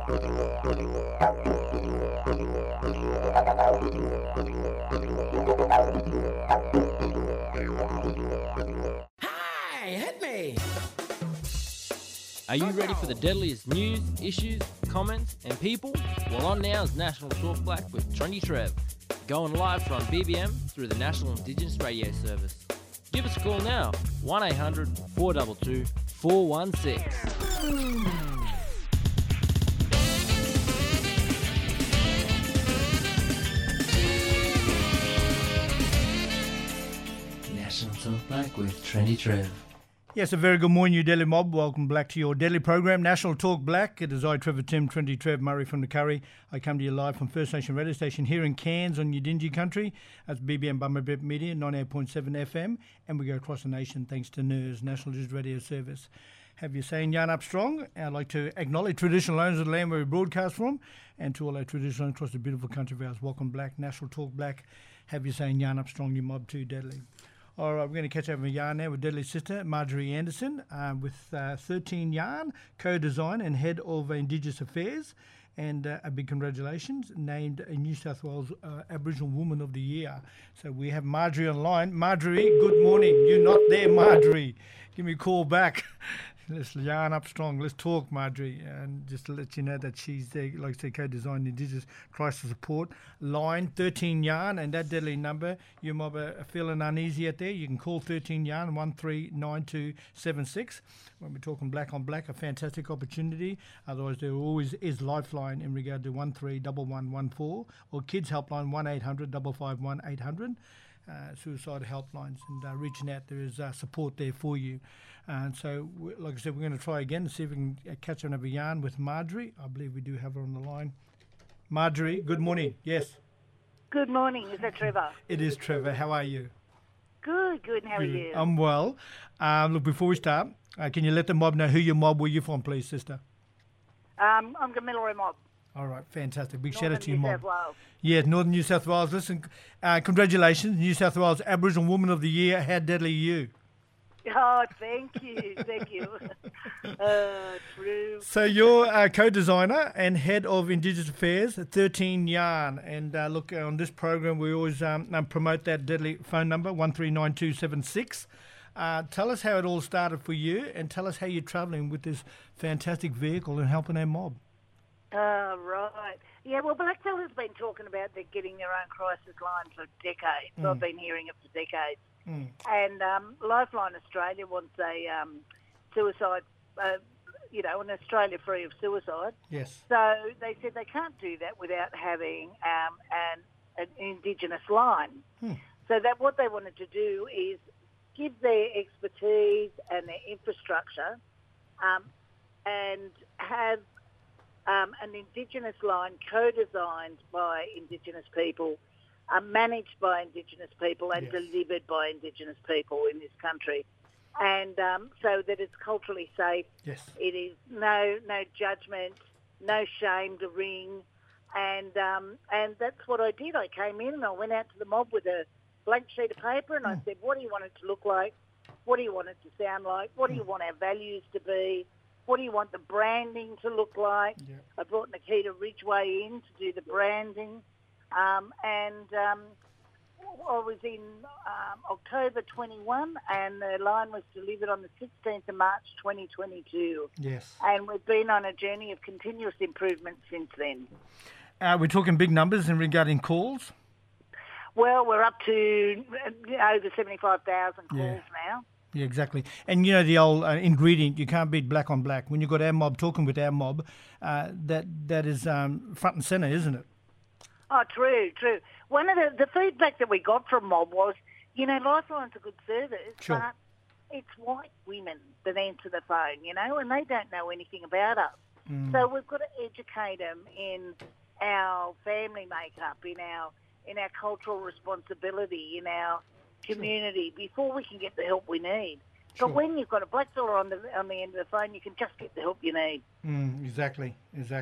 Hey, hit me! Are you ready for the deadliest news, issues, comments, and people? Well, on now is National Talk Black with Trendy Trev, going live from BBM through the National Indigenous Radio Service. Give us a call now, 1-800-422-416. National Talk Black with Trendy Trev. Yes, a very good morning, you Delhi mob. Welcome back to your Delhi program, National Talk Black. It is I, Trevor Tim, Trendy Trev Murray from the Curry. I come to you live from First Nation radio station here in Cairns on Yidinji country. That's BBM Bummerbip Media, 98.7 FM. And we go across the nation thanks to NIRS, National News Radio Service. Have you saying yarn up strong? I'd like to acknowledge traditional owners of the land where we broadcast from, and to all our traditional owners across the beautiful country of ours. Welcome Black, National Talk Black. Have you saying yarn up strong, you mob too, Deadly. All right, we're going to catch up with yarn now with Deadly's sister, Marjorie Anderson, with 13 Yarn, co-design and head of Indigenous Affairs. And a big congratulations, named a New South Wales Aboriginal Woman of the Year. So we have Marjorie online. Marjorie, good morning. You're not there, Marjorie. Give me a call back. Let's yarn up strong. Let's talk, Marjorie. And just to let you know that she's there, like I say, co-designed Indigenous Crisis Support line, 13 Yarn, and that Deadly number. You might be feeling uneasy out there. You can call 13 Yarn, 139276. When we're talking black on black, a fantastic opportunity. Otherwise, there always is Lifeline in regard to 131114 or Kids Helpline 1800 551 800. Suicide helplines, and reaching out, there is support there for you. And so, like I said, we're going to try again and see if we can catch another yarn with Marjorie. I believe we do have her on the line. Marjorie, good morning. Yes. Good morning. Is that Trevor? It is Trevor. How are you? Good. How are you? I'm well. Look, before we start, can you let the mob know who your mob were you from, please, sister? I'm Gamilaroi mob. All right, fantastic. Big Northern shout out to you, New mob. South Wales. Yeah, Northern New South Wales. Listen, congratulations, New South Wales Aboriginal Woman of the Year. How deadly are you? Oh, thank you. True. So you're co-designer and head of Indigenous Affairs at 13 Yarn. And look, on this program, we always promote that deadly phone number, 139276. Tell us how it all started for you, and tell us how you're travelling with this fantastic vehicle and helping our mob. Right. Yeah, well, Blackfella's been talking about they're getting their own crisis line for decades. I've been hearing it for decades. And Lifeline Australia wants a suicide, an Australia free of suicide. Yes. So they said they can't do that without having an Indigenous line. So that what they wanted to do is give their expertise and their infrastructure and have an Indigenous line co-designed by Indigenous people, managed by Indigenous people and delivered by Indigenous people in this country. And so that it's culturally safe. Yes. It is no judgment, no shame to ring. And that's what I did. I came in and I went out to the mob with a blank sheet of paper and I said, what do you want it to look like? What do you want it to sound like? What do you want our values to be? What do you want the branding to look like? Yeah. I brought Nikita Ridgway in to do the branding. I was in October 21 and the line was delivered on the 16th of March 2022. Yes. And we've been on a journey of continuous improvement since then. We're talking big numbers in regarding calls? Well, we're up to over 75,000 calls now. Yeah, exactly. And, you know, the old ingredient, you can't beat black on black. When you've got our mob talking with our mob, that is front and centre, isn't it? Oh, true. One of the feedback that we got from mob was, you know, Lifeline's a good service, but it's white women that answer the phone, you know, and they don't know anything about us. So we've got to educate them in our family makeup, in our cultural responsibility, in our community before we can get the help we need. But when you've got a black fella on the end of the phone, you can just get the help you need. Exactly.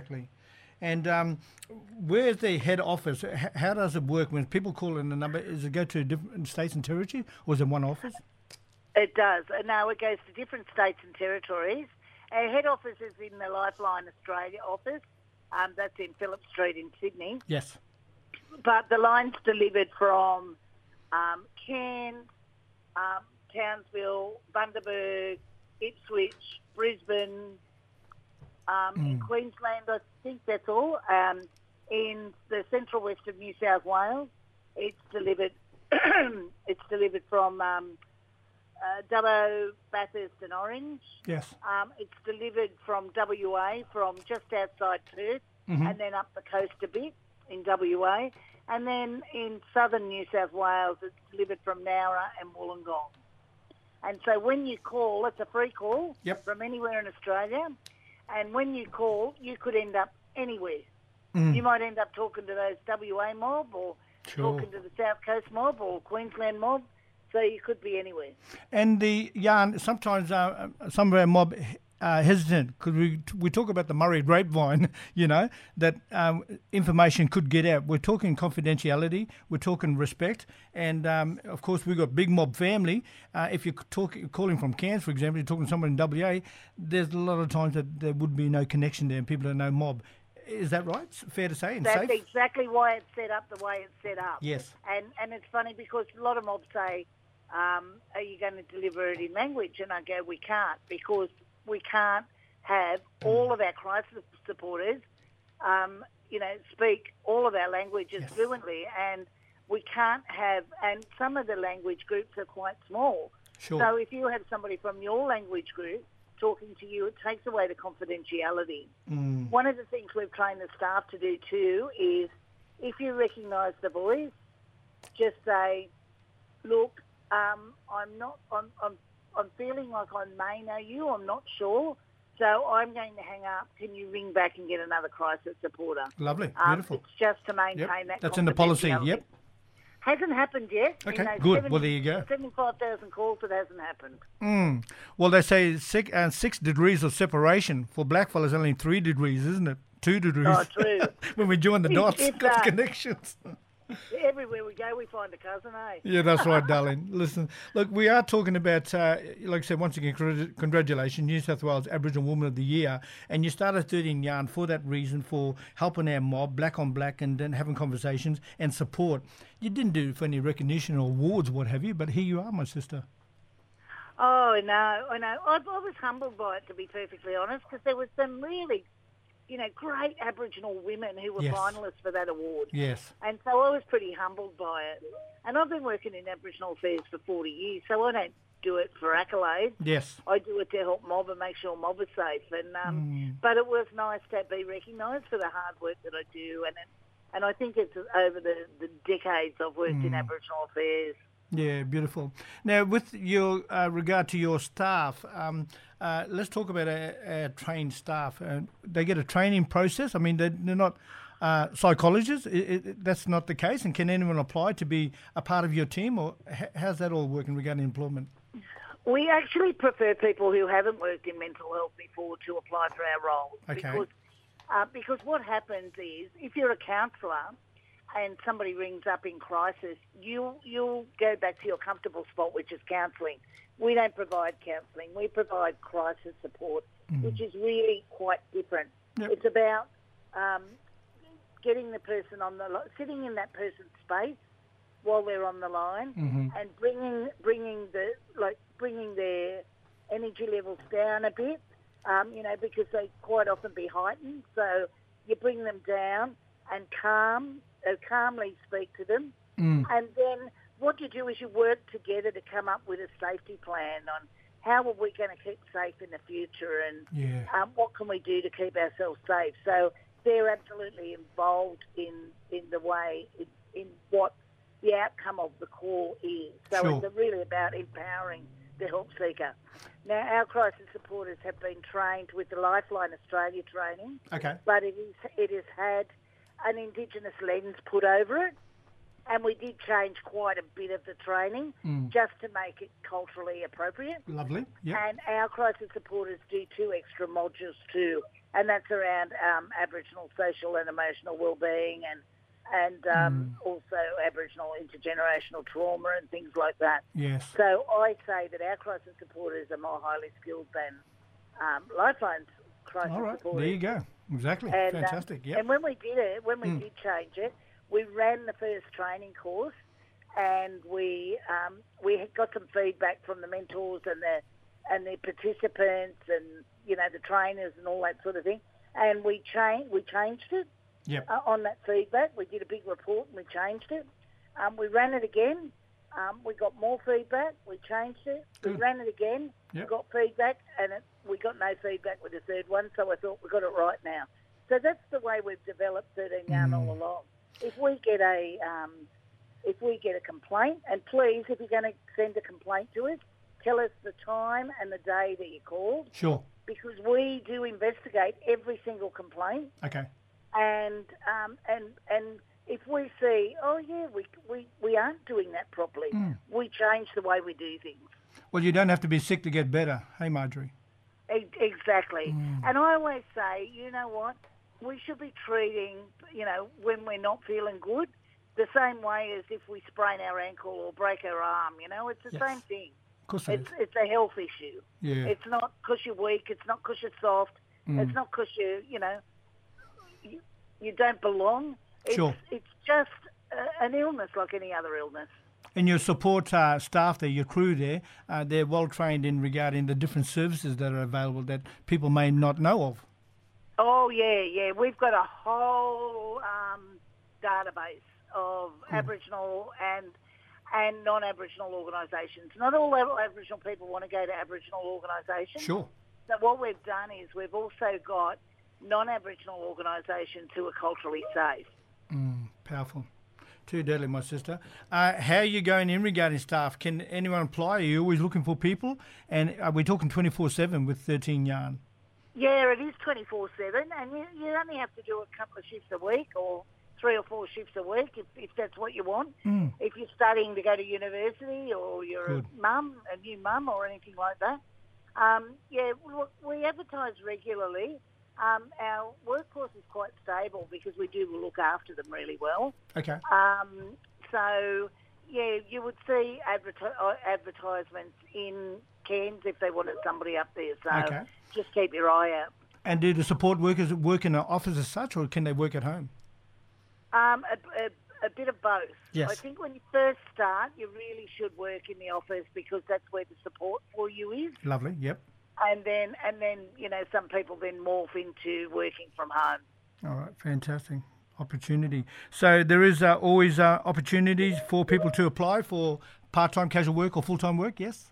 And where's the head office? How does it work when people call in the number? Does it go to different states and territories, or is it one office? It does. No, it goes to different states and territories. Our head office is in the Lifeline Australia office, That's in Phillip Street in Sydney. Yes. But the line's delivered from Cairns, Townsville, Bundaberg, Ipswich, Brisbane, in Queensland, I think that's all. In the central west of New South Wales, it's delivered. It's delivered from Dubbo, Bathurst, and Orange. Yes. It's delivered from WA, from just outside Perth, and then up the coast a bit in WA, and then in southern New South Wales, it's delivered from Nowra and Wollongong. And so when you call, it's a free call from anywhere in Australia. And when you call, you could end up anywhere. You might end up talking to those WA mob or talking to the South Coast mob or Queensland mob. So you could be anywhere. And the yarn, sometimes some of our mob hesitant because we talk about the Murray grapevine, you know, that information could get out. We're talking confidentiality, we're talking respect, and of course we've got big mob family. If you're calling from Cairns, for example, you're talking to someone in WA, there's a lot of times that there would be no connection there and people don't know mob. Is that right? Fair to say? And that's safe? Exactly why it's set up the way it's set up. Yes. And it's funny because a lot of mobs say, are you going to deliver it in language? And I go, we can't, because we can't have all of our crisis supporters, speak all of our languages fluently, and we can't have, and some of the language groups are quite small. Sure. So if you have somebody from your language group talking to you, it takes away the confidentiality. One of the things we've trained the staff to do too is, if you recognise the voice, just say, look, I'm feeling like I may know you, I'm not sure, so I'm going to hang up. Can you ring back and get another crisis supporter? Lovely, beautiful. It's just to maintain that. That's in the policy, yep. Hasn't happened yet. Okay, good. Well, there you go. 75,000 calls, it hasn't happened. Well, they say 6 degrees of separation. For blackfellas, only 3 degrees, isn't it? 2 degrees. Oh, true. When we join the dots, got connections. Everywhere we go, we find a cousin, eh? Yeah, that's right, darling. Listen, look, we are talking about, like I said, once again, congratulations, New South Wales Aboriginal Woman of the Year. And you started 13 Yarn for that reason, for helping our mob, black on black, and then having conversations and support. You didn't do it for any recognition or awards, what have you, but here you are, my sister. Oh, no, I know. I was humbled by it, to be perfectly honest, because there was some really, great Aboriginal women who were finalists for that award. Yes. And so I was pretty humbled by it. And I've been working in Aboriginal affairs for 40 years, so I don't do it for accolades. Yes. I do it to help mob and make sure mob is safe. And but it was nice to be recognised for the hard work that I do. And I think it's over the decades I've worked in Aboriginal affairs. Yeah, beautiful. Now, with your regard to your staff, let's talk about our trained staff. They get a training process. I mean, they're not psychologists. That's not the case. And can anyone apply to be a part of your team, or how's that all working regarding employment? We actually prefer people who haven't worked in mental health before to apply for our roles. Okay. Because what happens is, if you're a counsellor and somebody rings up in crisis, you'll go back to your comfortable spot, which is counselling. We don't provide counselling. We provide crisis support, which is really quite different. Yep. It's about getting the person sitting in that person's space while they're on the line, and bringing their energy levels down a bit, because they quite often be heightened. So you bring them down and calmly speak to them. And then what you do is you work together to come up with a safety plan on how are we going to keep safe in the future, and what can we do to keep ourselves safe. So they're absolutely involved in the way, in what the outcome of the call is. So it's really about empowering the help seeker. Now, our crisis supporters have been trained with the Lifeline Australia training, but it has had an Indigenous lens put over it, and we did change quite a bit of the training just to make it culturally appropriate. Lovely. Yep. And our crisis supporters do 2 extra modules too, and that's around Aboriginal social and emotional wellbeing, and also Aboriginal intergenerational trauma and things like that. Yes. So I say that our crisis supporters are more highly skilled than Lifeline's crisis supporters. There you go. Exactly. And, Fantastic. Yep. And when we did it, did change it, we ran the first training course, and we had got some feedback from the mentors and the participants and the trainers and all that sort of thing, and we changed it. Yep. On that feedback. We did a big report and we changed it. We ran it again. We got more feedback. We changed it. Good. We ran it again. Yep. We got feedback, and we got no feedback with the third one, so I thought we got it right now. So that's the way we've developed 13 Yarn all along. If we get a complaint, and please, if you're going to send a complaint to us, tell us the time and the day that you called. Sure. Because we do investigate every single complaint. Okay. And if we see, we aren't doing that properly, we change the way we do things. Well, you don't have to be sick to get better. Hey, Marjorie. Exactly. And I always say, you know what, we should be treating, when we're not feeling good, the same way as if we sprain our ankle or break our arm. It's the same thing. Of course it is. It's a health issue. Yeah. It's not because you're weak. It's not because you're soft. It's not because you don't belong. Sure. It's just an illness like any other illness. And your support staff there, your crew there, they're well trained in regarding the different services that are available that people may not know of. Oh, yeah. We've got a whole database of Aboriginal and non-Aboriginal organisations. Not all Aboriginal people want to go to Aboriginal organisations. Sure. So what we've done is we've also got non-Aboriginal organisations who are culturally safe. Powerful. Too deadly, my sister. How are you going in regarding staff? Can anyone apply? Are you always looking for people? And are we talking 24/7 with 13 Yarn? Yeah, it is 24/7, and you only have to do a couple of shifts a week or 3 or 4 shifts a week if that's what you want. If you're studying to go to university or you're a new mum or anything like that. We advertise regularly. Our workforce is quite stable because we do look after them really well. Okay. You would see advertisements in Cairns if they wanted somebody up there. So just keep your eye out. And do the support workers work in an office as such, or can they work at home? A bit of both. Yes. I think when you first start, you really should work in the office because that's where the support for you is. Lovely. Yep. And then some people then morph into working from home. All right, fantastic opportunity. So there is always opportunities for people to apply for part-time casual work or full-time work, yes?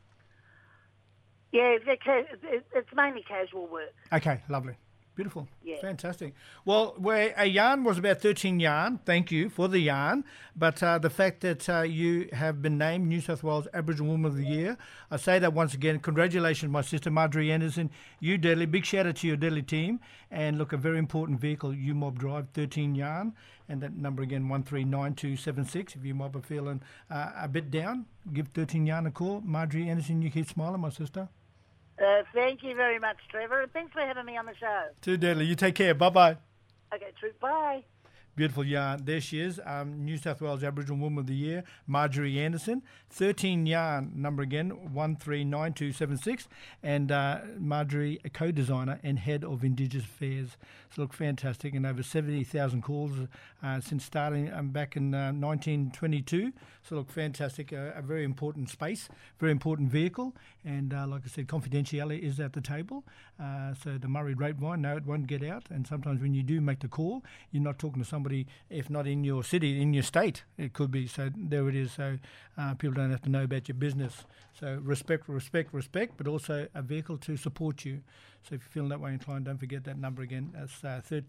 Yeah, it's mainly casual work. Okay, lovely. Beautiful. Yeah. Fantastic. Well, a yarn was about 13 Yarn. Thank you for the yarn. But the fact that you have been named New South Wales Aboriginal Woman of the Year, I say that once again. Congratulations, my sister Marjorie Anderson. You, Deadly. Big shout out to your Deadly team. And look, a very important vehicle, UMOB Drive, 13 Yarn. And that number again, 139276. If UMOB are feeling a bit down, give 13 Yarn a call. Marjorie Anderson, you keep smiling, my sister. Thank you very much, Trevor, and thanks for having me on the show. Too deadly. You take care. Bye-bye. Okay, true. Bye. Beautiful yarn. There she is, New South Wales Aboriginal Woman of the Year, Marjorie Anderson. 13 Yarn, number again, 139276. And Marjorie, a co-designer and head of Indigenous Affairs. So look, fantastic. And over 70,000 calls since starting back in 1922. So look, fantastic. A very important space, very important vehicle. And like I said, confidentiality is at the table. So the Murray grapevine, no, it won't get out. And sometimes when you do make the call, you're not talking to somebody, if not in your city, in your state, it could be. So there it is. So people don't have to know about your business. So respect, but also a vehicle to support you. So if you're feeling that way inclined, don't forget that number again. That's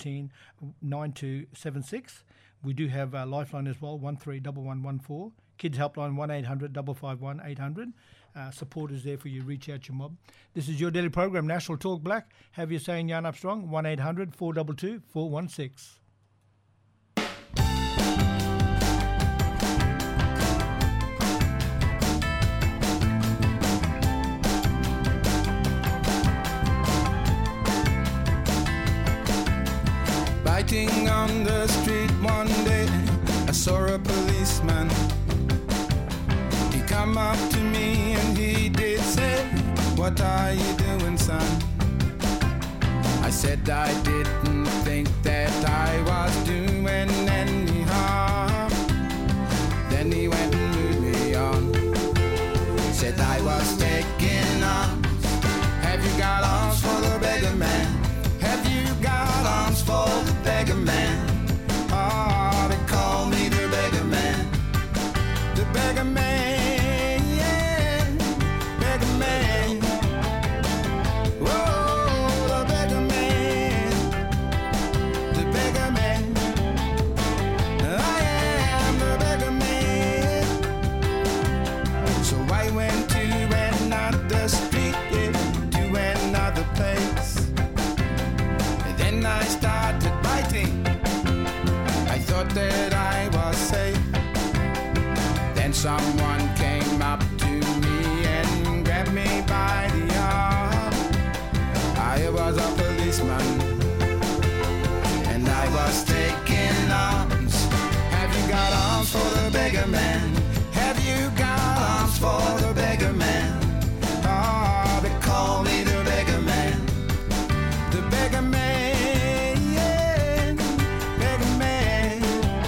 139276. We do have a lifeline as well, 131114. Kids helpline 1800 551 800. Support is there for you. Reach out your mob. This is your daily program, National Talk Black. Have your say in Yarn Up Strong, 1800 422 416. Biting on the street one day, I saw a policeman. He come up to me and he did say, "What are you doing, son?" I said I didn't started biting. I thought that I was safe. Then someone came up to me and grabbed me by the arm. I was a policeman and I was taking arms. Have you got arms for the beggar man? Have you got arms for the beggar man? Oh, they call me the beggar man. The beggar man, yeah, beggar man.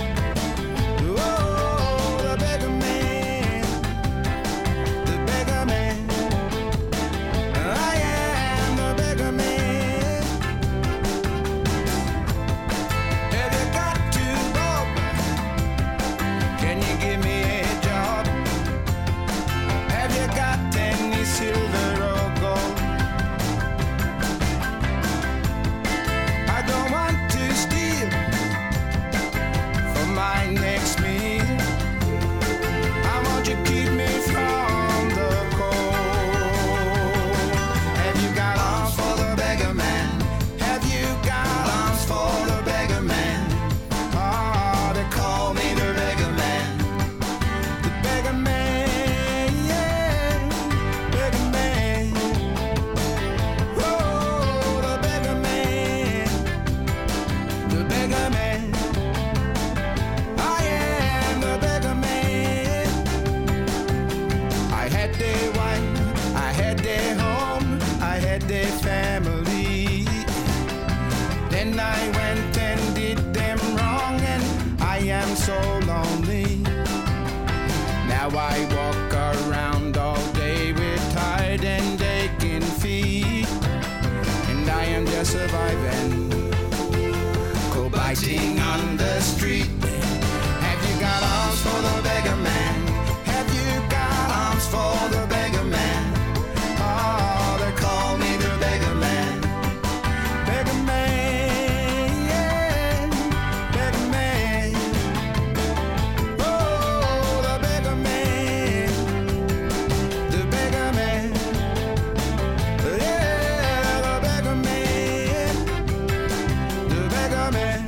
Oh, the beggar man, the beggar man. I am the beggar man. Have you got to go? Can you give me a job? Have you got any silver or gold? I don't want to steal for my next meal. I want you to keep me from the cold. Have you got arms for the beggar man? Have you got arms for the beggar man? Oh, they call me the beggar man. The beggar man, yeah, beggar man. Oh, the beggar man, the beggar man. I am the beggar man. I had their wife, I had their home, I had their family. Then I went and did them wrong, and I am so lonely. Now I walk around all day with tired and aching feet, and I am just surviving, cold biting on the street. Have you got arms for the beggar man? Have you got arms for the beggar man? Oh, they call me the beggar man. Beggar man, yeah, beggar man. Oh, the beggar man, the beggar man. Yeah, the beggar man, the beggar man.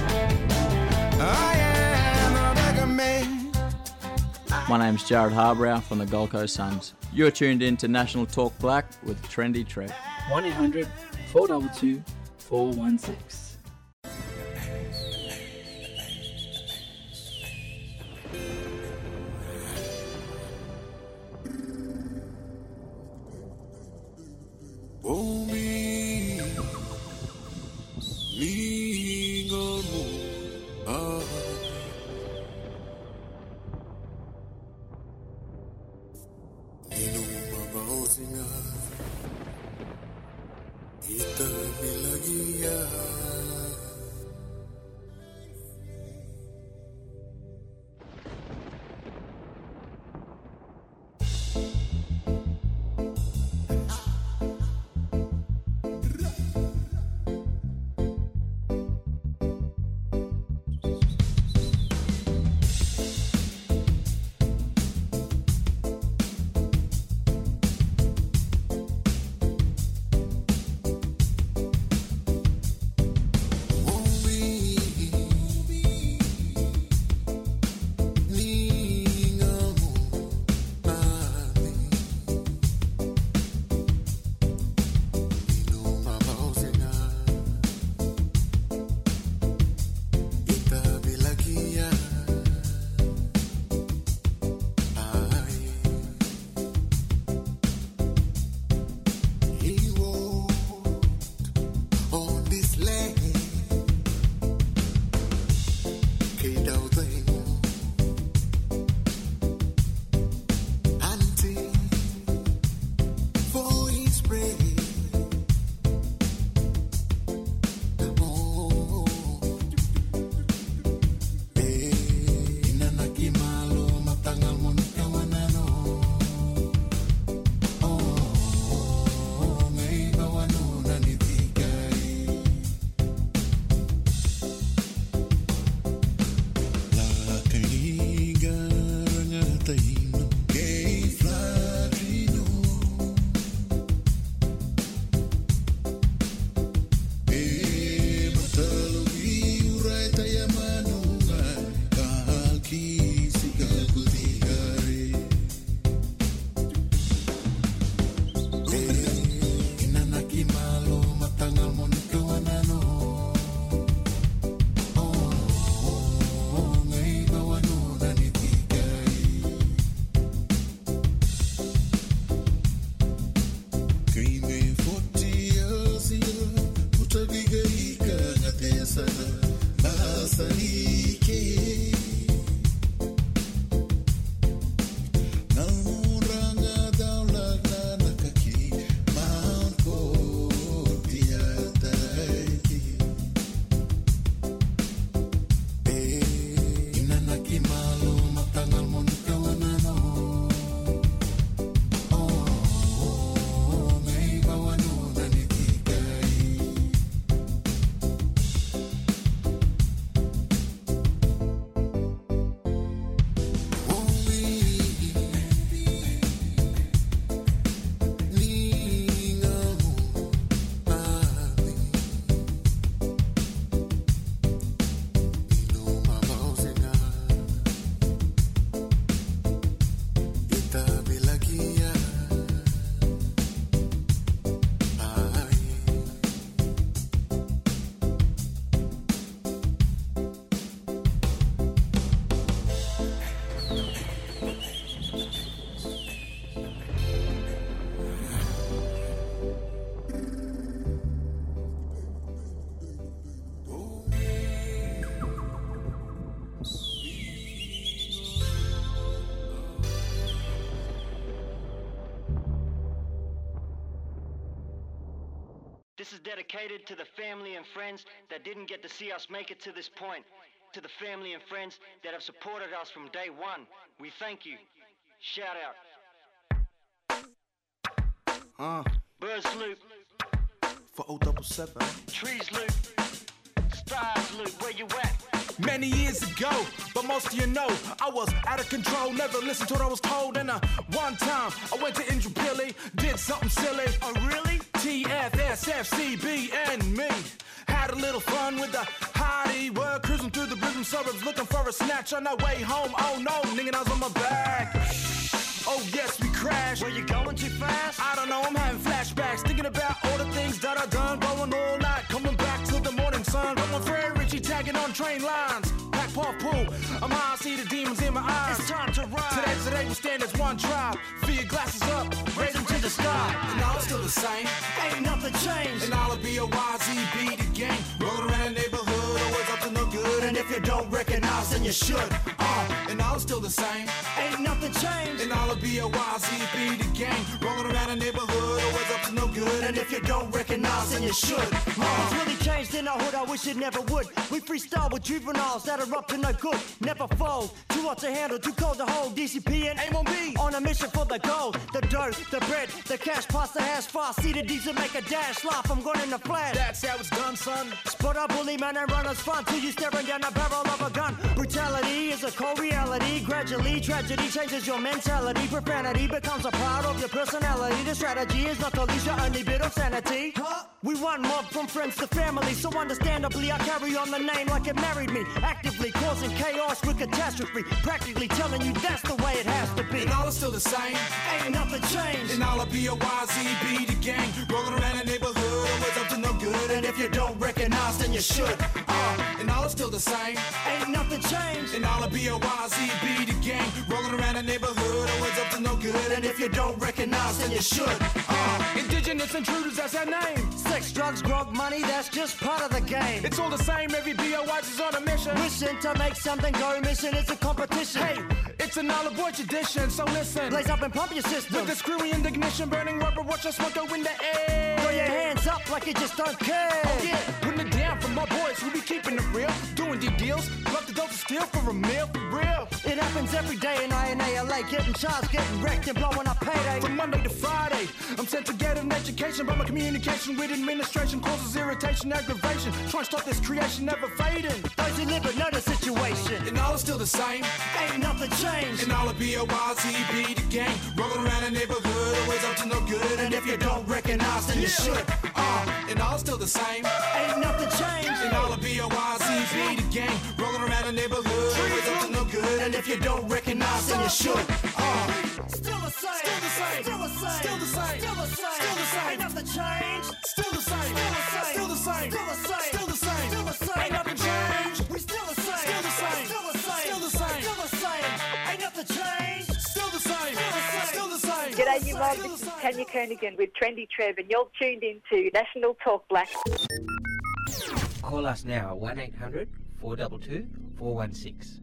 I am the beggar man. My name's Jared Harbrow from the Gold Coast Suns. You're tuned in to National Talk Black with Trendy Trev. 1-800-422-416. Oh, me, go more. Ita milagia. This is dedicated to the family and friends that didn't get to see us make it to this point. To the family and friends that have supported us from day one, we thank you. Shout out. Birds Loop. For 077. Trees Loop. Stars Loop, where you at? Many years ago, but most of you know I was out of control, never listened to what I was told. And one time I went to Indrapilli, did something silly. Oh really? TFSFCB and me had a little fun with the hottie. Were cruising through the Brisbane suburbs looking for a snatch on our way home. Oh no, nigga, I was on my back. Oh yes, we crashed. Were you going too fast? I don't know, I'm having flashbacks, thinking about all the things that I done, going all night, coming back till the morning sun. Going Fred Richie, tagging on train lines. Pack Puff Pool, I'm high, I see the demons in my eyes. It's time to ride. Today we stand as one tribe. Fill your glasses up, raise them to the sky. And all still the same, Ain't nothing changed. and I'll be a YZB the gang. Rolling around the neighborhood, always up to no good. And if you don't recognize, then you should. And all still the same, Ain't nothing changed. and I'll be a YZB the gang. Rolling around the neighborhood, always up to no good. And if you don't recognize, then you should. It's really changed in our hood, I wish it never would. We freestyle with juveniles that are up to no good. Never fold, too hot to handle, too cold to hold. DCP and Aim on me. on a mission for the gold. The dough, the bread, the cash, past the hash, fast. See the D's and make a dash. Laugh, I'm going in the flash. That's how it's done, son. Spot a bully man and runners fun till you staring down the barrel of a gun. Brutality is a cold reality. Gradually, tragedy changes your mentality. Profanity becomes a part of your personality. The strategy is not to lose your only bit of sanity. We one mob from friends to family, so understandably I carry on the name like it married me. Actively causing chaos with catastrophe. Practically telling you that's the way it has to be. And all is still the same, Ain't nothing changed. and I'll be a YZB the gang. Rolling around the neighborhood, always up to no good. And if you don't recognize, then you should. And all is still the same, Ain't nothing changed. and I'll be a YZB the gang. Rolling around the neighborhood, always up to no good. And if you don't recognize, then you should. Indigenous intruders, that's our name. Sex, drugs, grog, money, that's just part of the game. It's all the same, every BOY's is on a mission. Wishing to make something go missing, it's a competition. Hey, it's an all aboard tradition, so listen. Blaze up and pump your system. With the screwy indignation, burning rubber, watch us smoke go in the air. Throw your hands up like you just don't care. Oh yeah, putting it down for my boys, we be keeping it real. Doing the deals, love the dope to steal for a meal, for real. It happens every day in INALA, getting charged, getting wrecked, and blowing up payday. From Monday to Friday, I'm sent to get an education, but my communication with administration causes irritation, aggravation. Trying to stop this creation, never fading. Those who live it know the situation. And all is still the same, Ain't nothing changed. and all will be a YZB the gang. Rolling around the neighborhood, always up to no good. And if you don't recognize, then you should. And all is still the same, Ain't nothing changed. and all will be a YZB the gang. Rolling around the neighborhood, always up to no good. And if you don't recognize, then you should. Still the same. Still the same. Still the same. Still the same. Still the same. Still the same. Ain't nothing changed. Still the same, Still the same. still the same, Still the same. still the same, Still the same. ain't nothing changed. We still the same. Still the same. Still the same. Still the same. Still the same. Ain't nothing changed. Still the same, still the same. G'day, you mob. This is Tanya Kernigan with Trendy Trev, and you're tuned into National Talk Black. Call us now, 1-800 422 416.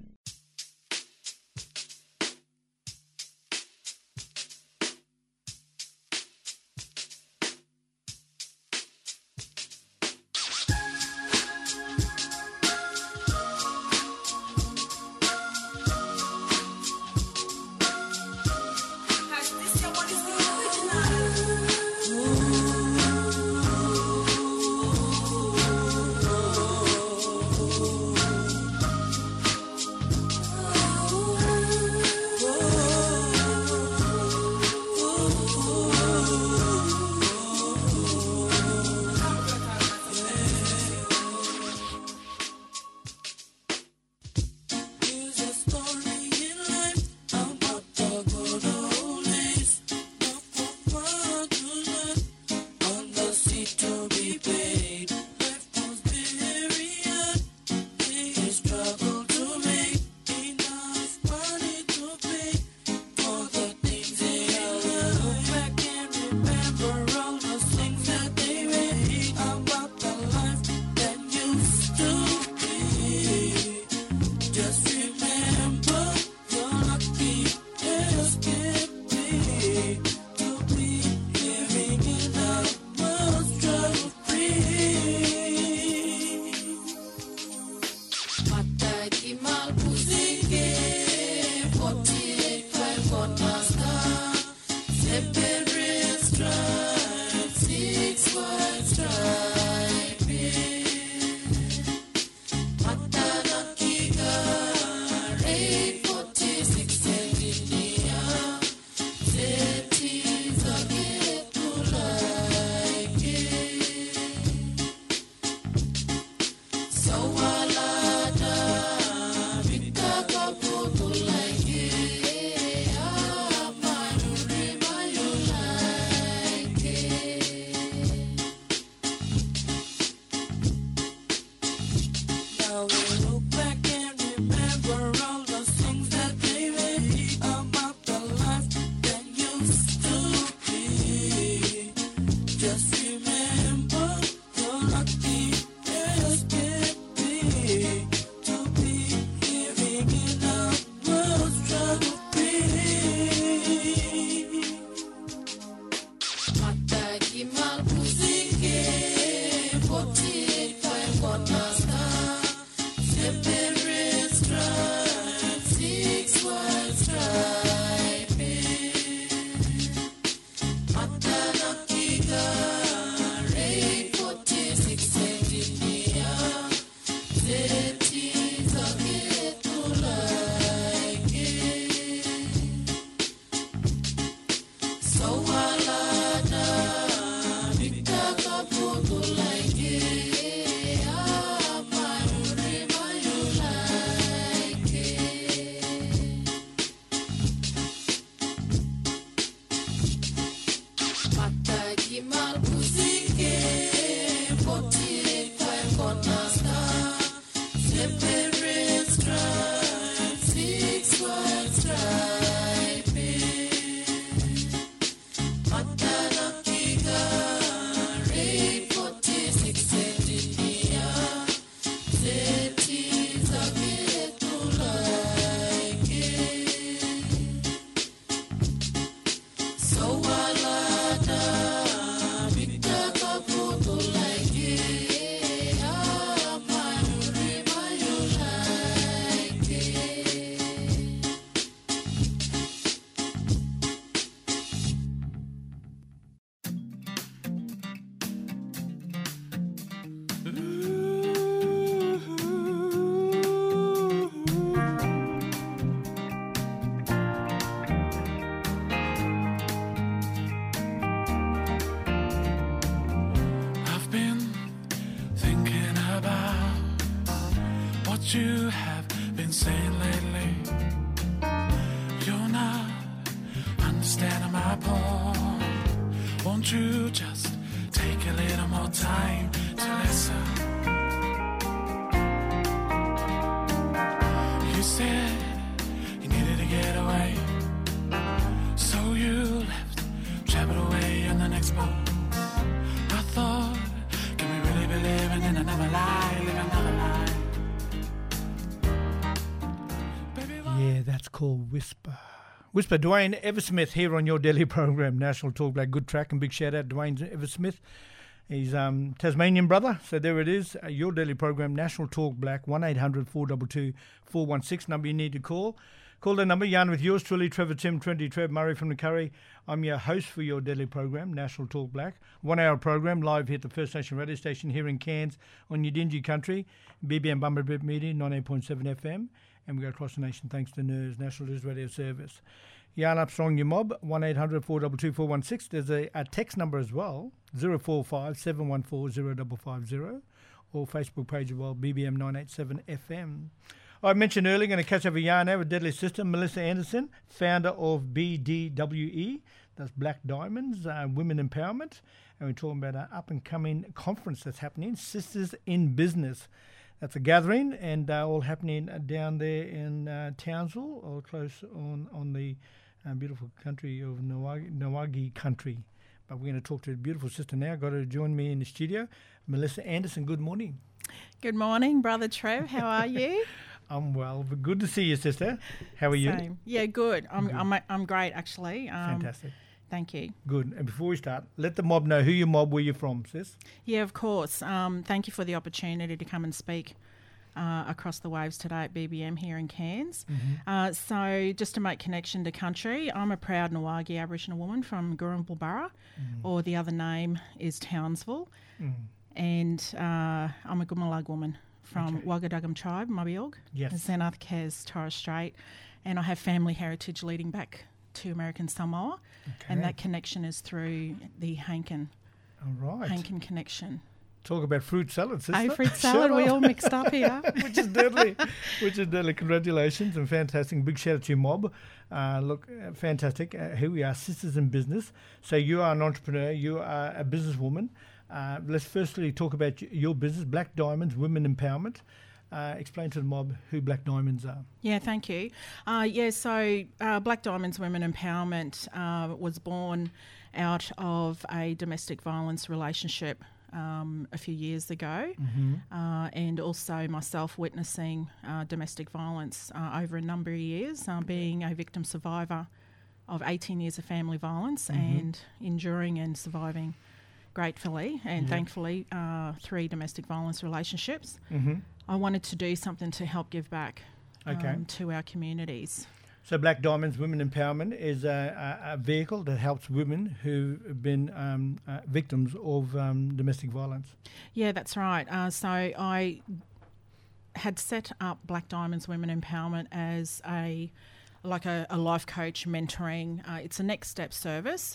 You have been saying lately, you're not understanding my point. Won't you just take a little more time to listen? You said you needed to get away, so you left, traveled away on the next boat. I thought, can we really be living in another lie, live another lie? called Whisper. Whisper, Dwayne Eversmith here on your daily program, National Talk Black. Good track and big shout out to Dwayne Eversmith. He's Tasmanian brother, so there it is. Your daily program, National Talk Black, 1-800-422-416, number you need to call. Call the number, yarn with yours truly, Trevor Tim, 20 Trev Murray from the Curry. I'm your host for your daily program, National Talk Black. 1 hour program, live here at the First Nation radio station here in Cairns on Udingi country, BBM Bumberbip Media, 98.7 FM. And we go across the nation thanks to NERS, National News Radio Service. Yarn up strong your mob, 1-800-422-416. There's a text number as well, 045-714-0550, or Facebook page as well, BBM 987 FM. I mentioned earlier, going to catch up a yarn now with Deadly Sister, Melissa Anderson, founder of BDWE, that's Black Diamonds, Women Empowerment. And we're talking about an up-and-coming conference that's happening, Sisters in Business. That's a gathering, and all happening down there in Townsville, or close on the beautiful country of Nawagi country. But we're going to talk to a beautiful sister now. Got her to join me in the studio, Melissa Anderson. Good morning. Good morning, Brother Trev. How are you? I'm well, but good to see you, sister. How are you? Same. Yeah, good. I'm great, actually. Fantastic. Thank you. Good. And before we start, let the mob know who your mob, where you're from, sis. Yeah, of course. Thank you for the opportunity to come and speak across the waves today at BBM here in Cairns. Mm-hmm. So just to make connection to country, I'm a proud Nawagi Aboriginal woman from Gurrumbul Burra, or the other name is Townsville. And I'm a Gumalug woman from Wagadugum tribe, Mabiog, Zenath Kes, Torres Strait. And I have family heritage leading back to American Samoa. And that connection is through the Hankin. All right. Hankin connection. Talk about fruit salad, sister. Hey, fruit salad, we all mixed up here. Which is deadly. Congratulations and fantastic. Big shout out to your mob. Fantastic. Here we are, Sisters in Business. So you are an entrepreneur, you are a businesswoman. Let's firstly talk about your business, Black Diamonds, Women Empowerment. Explain to the mob who Black Diamonds are. Yeah, thank you. So Black Diamonds Women Empowerment was born out of a domestic violence relationship a few years ago, and also myself witnessing domestic violence over a number of years, being a victim survivor of 18 years of family violence and enduring and surviving gratefully and thankfully 3 domestic violence relationships. I wanted to do something to help give back to our communities. So Black Diamonds Women Empowerment is a vehicle that helps women who've been victims of domestic violence. Yeah, that's right. So I had set up Black Diamonds Women Empowerment as a life coach mentoring. It's a next step service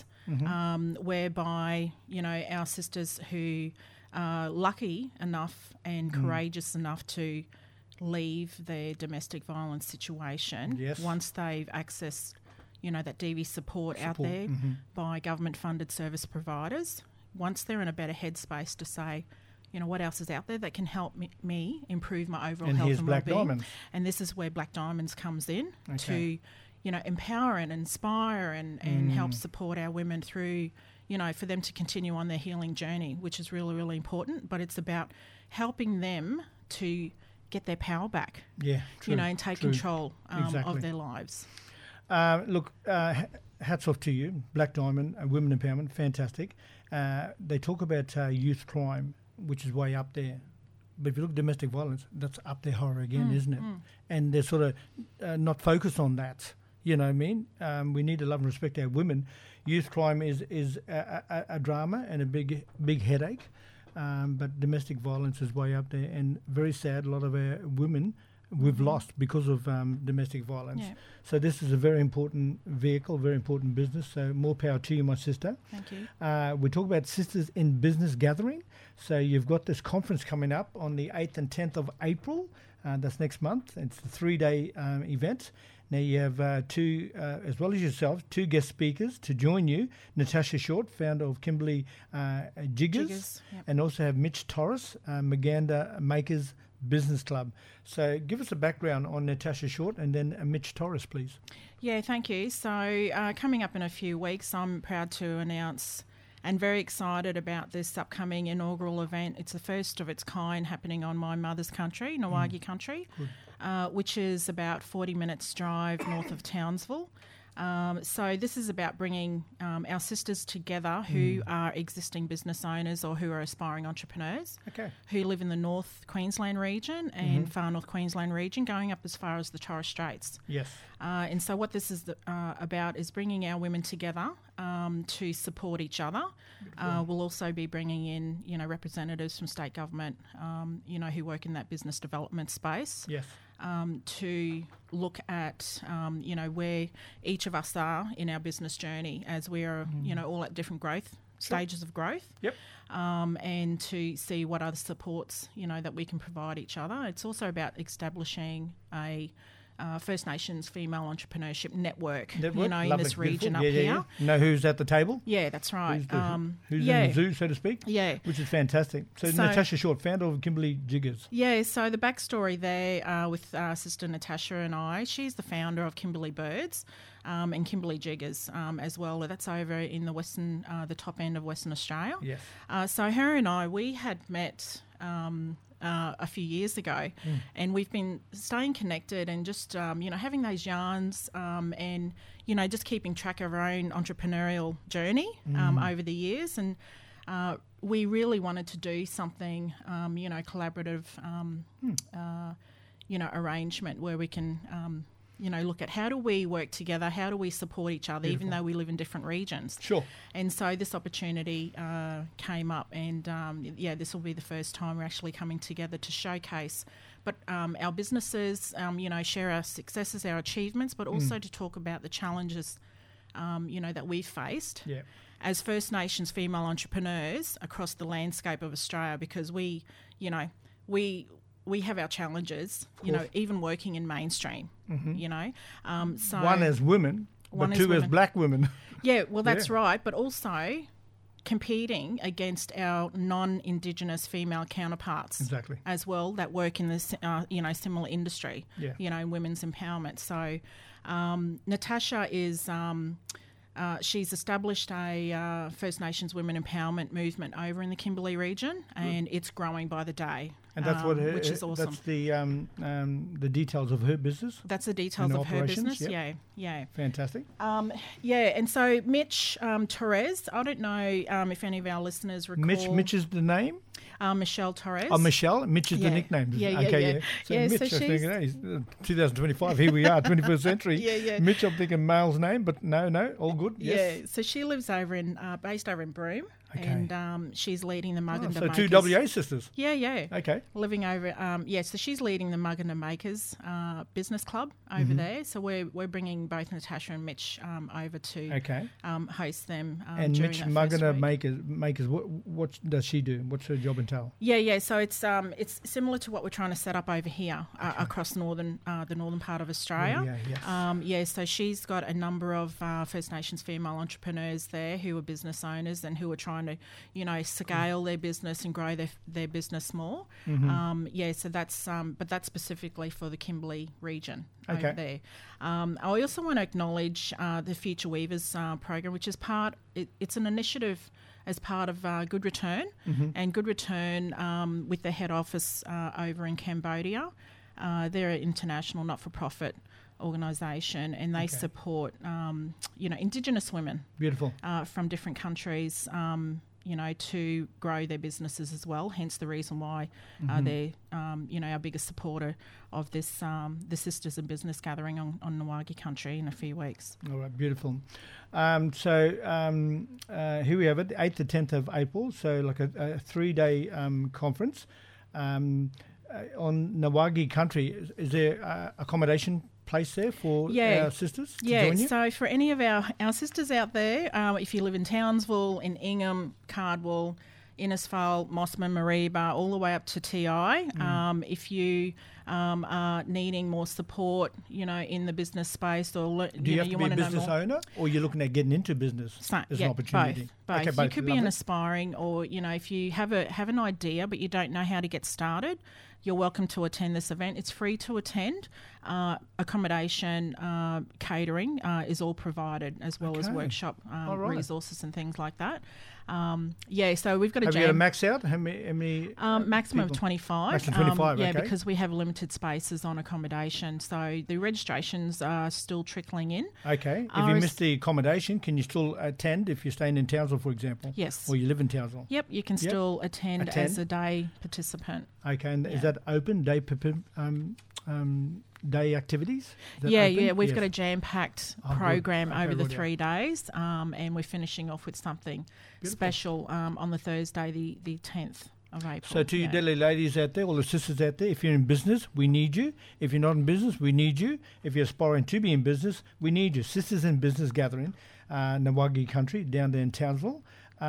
whereby, our sisters who are lucky enough and courageous enough to leave their domestic violence situation once they've accessed, that DV support out there by government-funded service providers. Once they're in a better headspace to say, what else is out there that can help me improve my overall health and well-being. And this is where Black Diamonds comes in to, empower and inspire and help support our women through, for them to continue on their healing journey, which is really, really important. But it's about helping them to get their power back, and take control of their lives. Hats off to you, Black Diamond, Women Empowerment, fantastic. They talk about youth crime, which is way up there. But if you look at domestic violence, that's up there higher again, isn't it? And they're sort of not focused on that. You know what I mean? We need to love and respect our women. Youth crime is a drama and a big headache. But domestic violence is way up there, and very sad, a lot of our women we've lost because of domestic violence. Yeah. So this is a very important vehicle, very important business, so more power to you, my sister. Thank you. We talk about Sisters in Business Gathering. So you've got this conference coming up on the 8th and 10th of April. That's next month. It's a 3-day event. Now you have two, as well as yourself, 2 guest speakers to join you. Natasha Short, founder of Kimberley Jiggers, and also have Mitch Torres, Maganda Makers Business Club. So give us a background on Natasha Short and then Mitch Torres, please. Yeah, thank you. So coming up in a few weeks, I'm proud to announce and very excited about this upcoming inaugural event. It's the first of its kind happening on my mother's country, Ngawagi country, which is about 40 minutes drive north of Townsville. So this is about bringing our sisters together who are existing business owners or who are aspiring entrepreneurs who live in the North Queensland region and far North Queensland region, going up as far as the Torres Straits. Yes. And so what this is about is bringing our women together to support each other. We'll also be bringing in, representatives from state government, who work in that business development space. Yes. To look at, where each of us are in our business journey as we are, all at different stages of growth. Yep. And to see what other supports, that we can provide each other. It's also about establishing a First Nations female entrepreneurship network. In this region up here. Yeah. Know who's at the table? Yeah, that's right. Who's in the zoo, so to speak? Yeah. Which is fantastic. So Natasha Short, founder of Kimberley Jiggers. Yeah, so the backstory there with Sister Natasha and I, she's the founder of Kimberley Birds and Kimberley Jiggers as well. That's over in the top end of Western Australia. Yes. So her and I, we had met a few years ago, and we've been staying connected and just having those yarns and just keeping track of our own entrepreneurial journey over the years, and we really wanted to do something collaborative arrangement where we can look at how do we work together, how do we support each other, even though we live in different regions. Sure. And so this opportunity came up, and this will be the first time we're actually coming together to showcase, but our businesses, share our successes, our achievements, but also to talk about the challenges, that we've faced as First Nations female entrepreneurs across the landscape of Australia, because we have our challenges, even working in mainstream, so one as women, but two as black women. Yeah, well, that's right, but also competing against our non-Indigenous female counterparts as well that work in this, similar industry, women's empowerment. So Natasha is... she's established a First Nations women empowerment movement over in the Kimberley region, and it's growing by the day. And that's which is awesome. That's the details of her business. That's the details of her business. Yep. Yeah. Fantastic. And so Mitch Torres. I don't know if any of our listeners recall. Mitch is the name. Michelle Torres. Oh, Michelle. Mitch is the nickname. Yeah. So Mitch, I was thinking, he's 2025. Here we are, 21st century. Mitch, I'm thinking male's name, but no, all good. Yes. Yeah. So she lives based over in Broome. Okay. And she's leading the Muganda Makers. So two WA sisters. Yeah. Okay. Living over, so she's leading the Muganda Makers business club over there. So we're bringing both Natasha and Mitch over to host them. And Mitch, Muganda Makers, what does she do? What's her job entail? Yeah. So it's similar to what we're trying to set up over here across the northern part of Australia. Yes. So she's got a number of First Nations female entrepreneurs there who are business owners and who are trying to, scale their business and grow their business more. So that's, but that's specifically for the Kimberley region over there. I also want to acknowledge the Future Weavers program, which is it's an initiative as part of Good Return, and Good Return with the head office over in Cambodia. They're an international not-for-profit organisation, and they support, Indigenous women. Beautiful. From different countries, to grow their businesses as well. Hence the reason why they're, our biggest supporter of this, the Sisters in Business gathering on Ngawagi country in a few weeks. All right, beautiful. So here we have it, 8th to 10th of April, so like a 3-day conference on Ngawagi country. Is there accommodation place there for our sisters to join you? So for any of our sisters out there, if you live in Townsville, in Ingham, Cardwell, Innisfail, Mossman, Mareeba, all the way up to TI, if you are needing more support, in the business space, or do you have to be a business owner, or you're looking at getting into business as an opportunity? Both. Okay, you could be an aspiring, or if you have an idea but you don't know how to get started, you're welcome to attend this event. It's free to attend. Accommodation, catering is all provided, as well as workshop resources and things like that. So we've got a Have you got a max out? How many maximum people? of 25. Maximum 25, okay. because we have limited spaces on accommodation. So the registrations are still trickling in. Okay. If you missed the accommodation, can you still attend if you're staying in Townsville, for example? Yes. Or you live in Townsville? Yep, you can still attend as a day participant. Okay, and is that open, day activities? Is that Yeah, open? we've Yes. got a jam-packed program over the 3 days, and we're finishing off with something special on the Thursday, the 10th of April. So to you Delhi ladies out there, all the sisters out there, if you're in business, we need you. If you're not in business, we need you. If you're aspiring to be in business, we need you. Sisters in Business Gathering, Nawagi Country, down there in Townsville.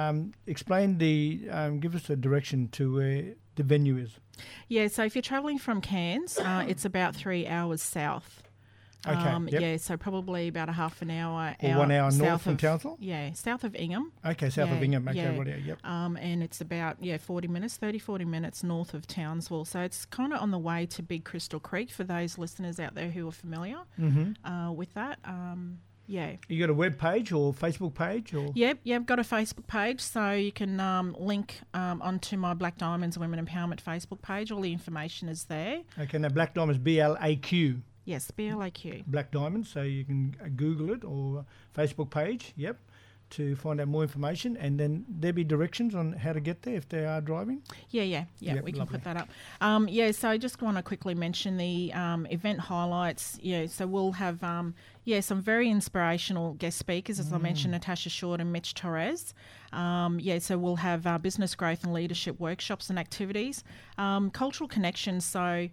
Give us a direction to where the venue is. Yeah, so if you're travelling from Cairns, it's about 3 hours south. Okay. Yeah, so probably about a half an hour. Or 1 hour north from Townsville? Yeah, south of Ingham. Okay, south of Ingham. Okay, yeah. right, yep. And it's about 40 minutes north of Townsville. So it's kind of on the way to Big Crystal Creek for those listeners out there who are familiar with that. Yeah. You got a web page or Facebook page? Or Yep, I've got a Facebook page, so you can link onto my Black Diamonds Women Empowerment Facebook page. All the information is there. Okay, now Black Diamonds, BLAQ. Yes, BLAQ. Black Diamonds, so you can Google it or Facebook page, to find out more information, and then there'll be directions on how to get there if they are driving. Yeah, we can put that up. So I just want to quickly mention the event highlights. Yeah, so we'll have some very inspirational guest speakers, as I mentioned, Natasha Short and Mitch Torres. So we'll have business growth and leadership workshops and activities, cultural connections. So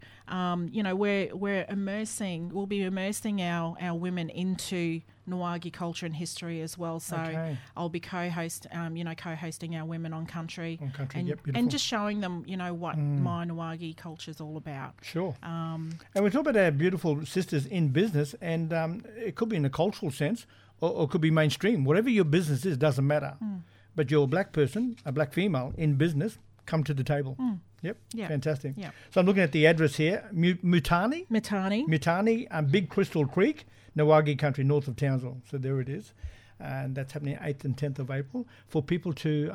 we'll be immersing our women into Nawagi culture and history as well. So I'll be co-hosting our Women on Country, and just showing them, what my Nawagi culture is all about. Sure. And we talk about our beautiful sisters in business, and it could be in a cultural sense, or it could be mainstream. Whatever your business is, doesn't matter. But you're a black person, a black female in business, come to the table. Yep. Fantastic. Yep. So I'm looking at the address here, Mutani, Big Crystal Creek, Nawagi Country, north of Townsville. So there it is. And that's happening 8th and 10th of April for people to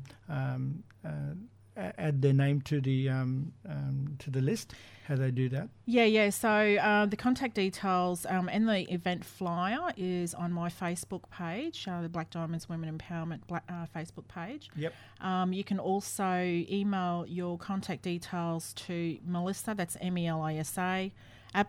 add their name to the list. How do they do that? Yeah. So the contact details and the event flyer is on my Facebook page, the Black Diamonds Women Empowerment Facebook page. Yep. You can also email your contact details to Melissa, that's MELISA, at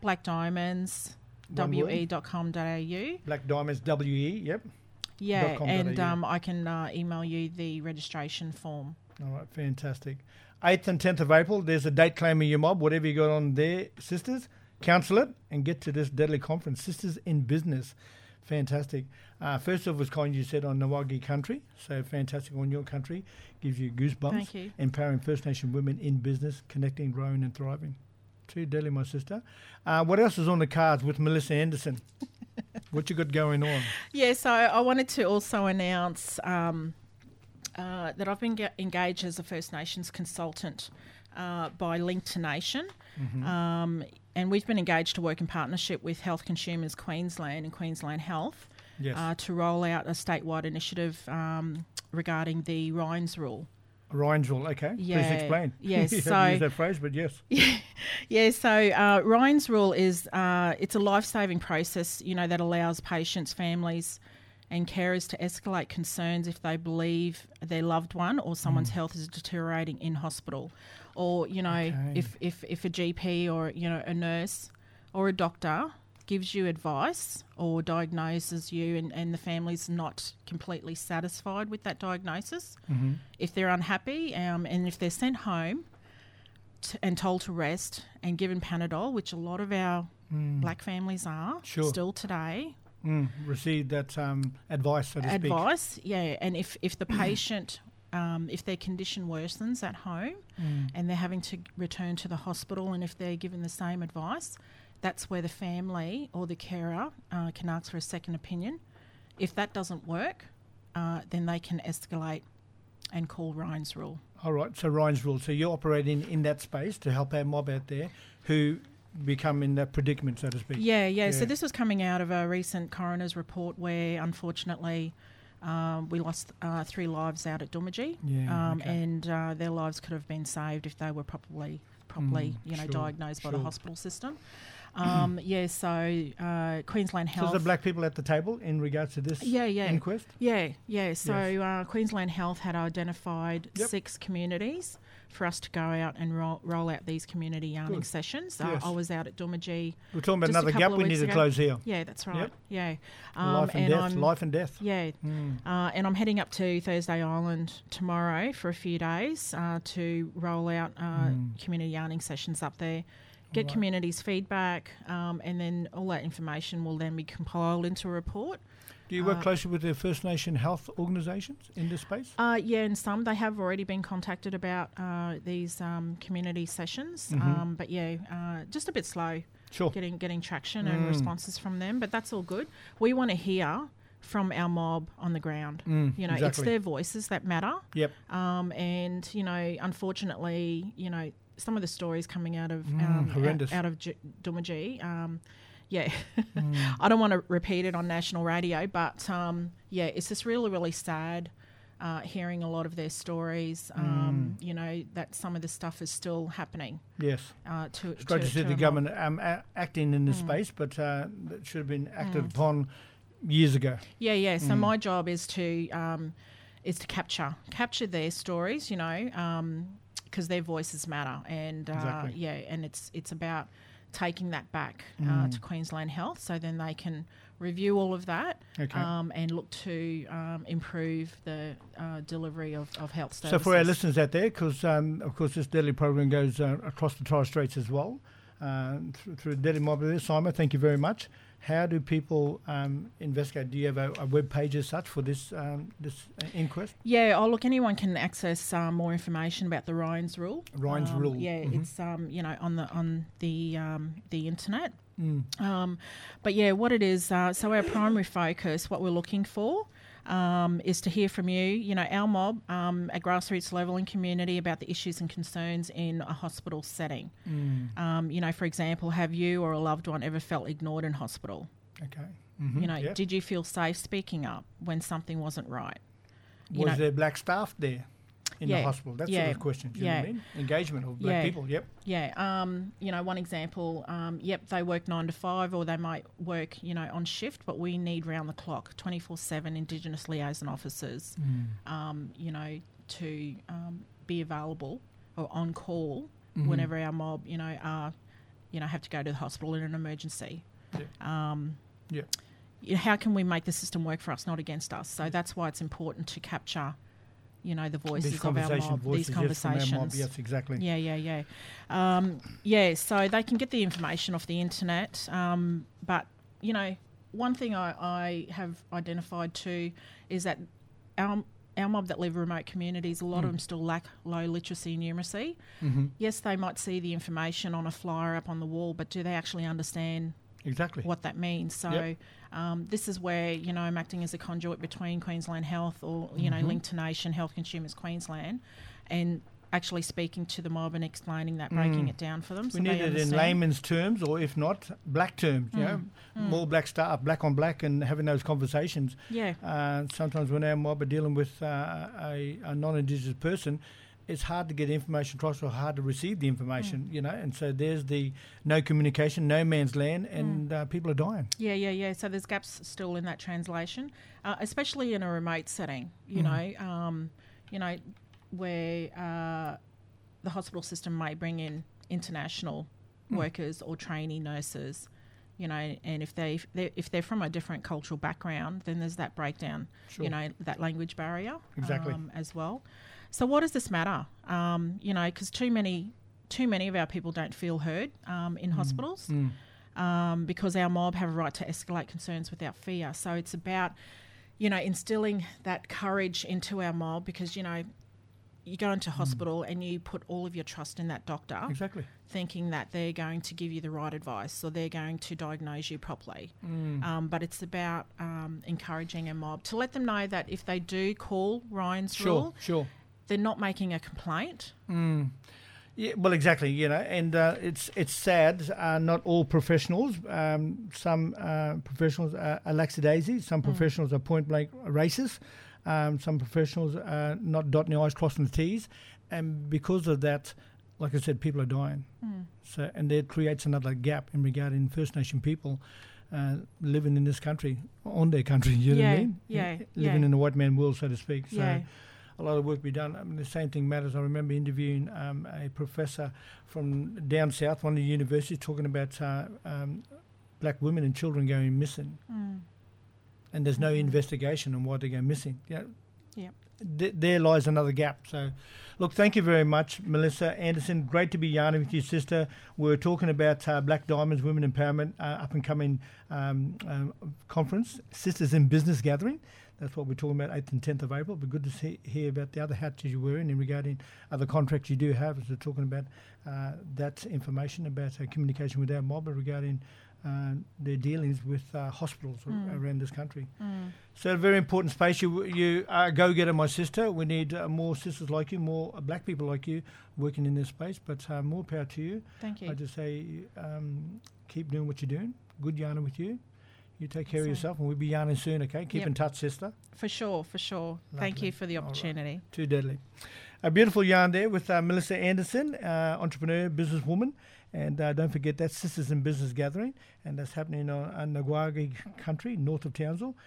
blackdiamonds.we.com.au. Black Diamonds WE, yep. Yeah, and I can email you the registration form. All right, fantastic. 8th and 10th of April, there's a date claiming your mob, whatever you got on there, sisters. Counsel it and get to this deadly conference, Sisters in Business. Fantastic. First off was kind, you said, on Nawagi Country. So fantastic on your country. Gives you goosebumps. Thank you. Empowering First Nation women in business, connecting, growing and thriving. To Delhi, my sister. What else is on the cards with Melissa Anderson? What you got going on? Yeah, so I wanted to also announce that I've been engaged as a First Nations consultant by Link to Nation. And we've been engaged to work in partnership with Health Consumers Queensland and Queensland Health to roll out a statewide initiative regarding the Rhines Rule. Rhines Rule, okay. Yeah. Please explain. Yes, you haven't used that phrase, but yes. So Rhines Rule is it's a life-saving process, that allows patients, families and carers to escalate concerns if they believe their loved one or someone's health is deteriorating in hospital. Or, if a GP or, a nurse or a doctor gives you advice or diagnoses you and the family's not completely satisfied with that diagnosis, if they're unhappy and if they're sent home and told to rest and given Panadol, which a lot of our black families are still today. Receive that advice, so to speak. Advice, yeah. And if the patient, if their condition worsens at home and they're having to return to the hospital, and if they're given the same advice, that's where the family or the carer can ask for a second opinion. If that doesn't work, then they can escalate and called Ryan's Rule. All right, so Ryan's Rule. So you're operating in that space to help our mob out there who become in that predicament, so to speak. Yeah. So this was coming out of a recent coroner's report where, unfortunately, we lost 3 lives out at Doomadgee, and their lives could have been saved if they were properly diagnosed by the hospital system. So Queensland Health... So is the black people at the table in regards to this inquest? Yeah. So Queensland Health had identified 6 communities for us to go out and roll out these community yarning sessions. I was out at Doomadgee. We're talking about another gap we need to close here. Yeah, that's right. Yep. Yeah. Life and death. Yeah. And I'm heading up to Thursday Island tomorrow for a few days to roll out community yarning sessions up there. Get communities' feedback, and then all that information will then be compiled into a report. Do you work closely with the First Nation health organisations in this space? And some. They have already been contacted about these community sessions. But just a bit slow getting traction and responses from them. But that's all good. We want to hear from our mob on the ground. It's their voices that matter. Yep. And, unfortunately, some of the stories coming out of horrendous. out of Doomadgee, I don't want to repeat it on national radio, but it's just really, really sad hearing a lot of their stories. That some of the stuff is still happening. Yes, it's great to see the government acting in this space, but that should have been acted upon years ago. So my job is to capture their stories, because their voices matter, and and it's about taking that back to Queensland Health, so then they can review all of that and look to improve the delivery of health services. So for our listeners out there, because of course this Deadly program goes across the Torres Straits as well, through Deadly Mob there, Simon, thank you very much. How do people investigate? Do you have a web page as such for this inquest? Look, anyone can access more information about the Ryan's Rule. Ryan's Rule. It's on the internet. But what it is, so our primary focus, what we're looking for, is to hear from you, our mob at grassroots level in community about the issues and concerns in a hospital setting. For example, have you or a loved one ever felt ignored in hospital? Okay. Did you feel safe speaking up when something wasn't right? Was there black staff there in the hospital? That sort of question. Do you know what I mean? Engagement of black people. One example, they work 9 to 5, or they might work, on shift, but we need round the clock, 24/7 Indigenous liaison officers, to be available or on call whenever our mob, have to go to the hospital in an emergency. How can we make the system work for us, not against us? So that's why it's important to capture the voices of our mob, these conversations. Yes, exactly. So they can get the information off the internet. But, one thing I have identified too is that our mob that live in remote communities, a lot of them still lack low literacy and numeracy. Yes, they might see the information on a flyer up on the wall, but do they actually understand what that means? So this is where, I'm acting as a conduit between Queensland Health or, Link to Nation, Health Consumers Queensland, and actually speaking to the mob and explaining that, breaking it down for them. We need it in layman's terms, or if not, black terms, more black staff, black on black, and having those conversations. Sometimes when our mob are dealing with a non-Indigenous person, it's hard to get information across or hard to receive the information, and so there's the no communication, no man's land, and people are dying. So there's gaps still in that translation, especially in a remote setting, where the hospital system may bring in international workers or trainee nurses, and if they're from a different cultural background, then there's that breakdown, that language barrier as well. So what does this matter? Because too many of our people don't feel heard in hospitals because our mob have a right to escalate concerns without fear. So it's about, instilling that courage into our mob because, you go into hospital and you put all of your trust in that doctor. Exactly. Thinking that they're going to give you the right advice or they're going to diagnose you properly. But it's about encouraging a mob to let them know that if they do call Ryan's Rule, they're not making a complaint. Yeah, well, exactly, you know, and it's sad. Not all professionals. Some professionals are lackadaisy. Some professionals are point blank racist. Some professionals are not dotting the I's, crossing the T's, and because of that, like I said, people are dying. So, and that creates another gap in regarding First Nation people living in this country, on their country. You know what I mean? Living in a white man world, so to speak. So. A lot of work be done. I mean, the same thing matters. I remember interviewing a professor from down south, one of the universities, talking about black women and children going missing. And there's no investigation on why they go missing. There lies another gap. So, look, thank you very much, Melissa Anderson. Great to be yarning with you, sister. We're talking about Black Diamonds Women Empowerment up-and-coming conference, Sisters in Business Gathering. That's what we're talking about, 8th and 10th of April. But good to hear about the other hats you're wearing and regarding other contracts you do have. As we're talking about that information about communication with our mob regarding their dealings with hospitals around this country. So a very important space. You are a go-getter, my sister. We need more sisters like you, more black people like you working in this space. But more power to you. Thank you. I just say keep doing what you're doing. Good yarning with you. You take care of yourself, and we'll be yarning soon, okay? Keep in touch, sister. For sure, for sure. Lovely. Thank you for the opportunity. Right. Too deadly. A beautiful yarn there with Melissa Anderson, entrepreneur, businesswoman. And don't forget that Sisters in Business Gathering, and that's happening on Ngawagi country, north of Townsville.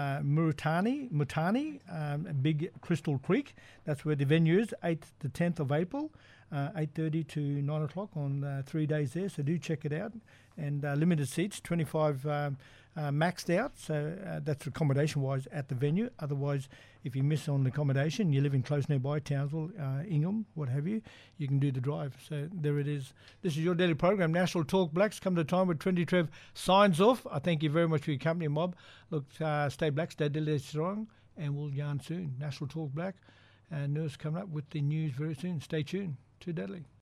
Mutani, Big Crystal Creek. That's where the venue is, 8th to 10th of April, 8:30 to 9 o'clock on 3 days there. So do check it out. And limited seats, 25 maxed out. So that's accommodation-wise at the venue. Otherwise, if you miss on the accommodation, you're living close nearby, Townsville, Ingham, what have you, you can do the drive. So there it is. This is your daily program, National Talk Blacks. Come to time with Trendy Trev signs off. I thank you very much for your company, mob. Look, stay black, stay deadly strong, and we'll yarn soon. National Talk Black. Nurse coming up with the news very soon. Stay tuned. Too deadly.